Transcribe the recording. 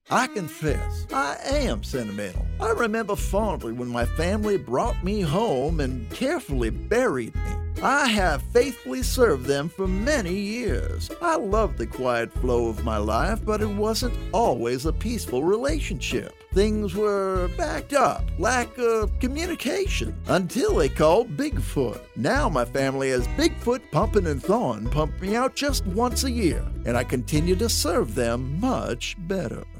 I confess, I am sentimental. I remember fondly when my family brought me home and carefully buried me. I have faithfully served them for many years. I loved the quiet flow of my life, but it wasn't always a peaceful relationship. Things were backed up, lack of communication, until they called Bigfoot. Now my family has Bigfoot Pumping and Thawing pump me out just once a year, and I continue to serve them much better.